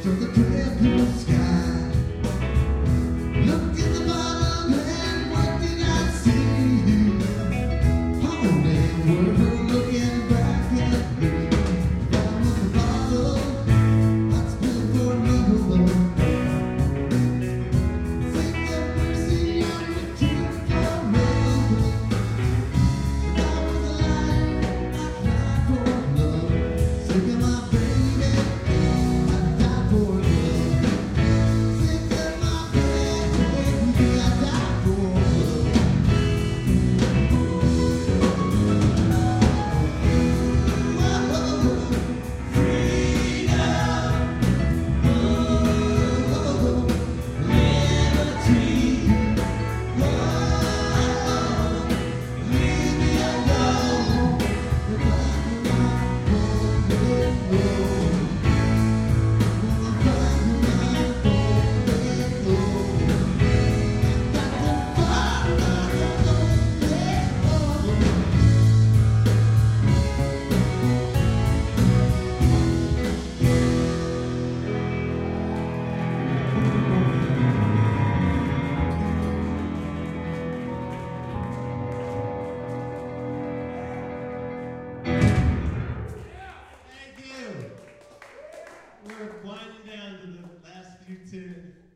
to the clear blue sky. Looked in the bottom and what did I see? Holding were looking back at me. Down in the bottle, I'd spill for me alone. Think that mercy on the truth for me. If I was alive, I'd cry for love. Think of my baby, I'd die for love. Think of my baby, I'd die for love. Whoa, freedom, whoa, liberty, whoa, leave me alone. If I Thank you. We're winding down to the last few tunes.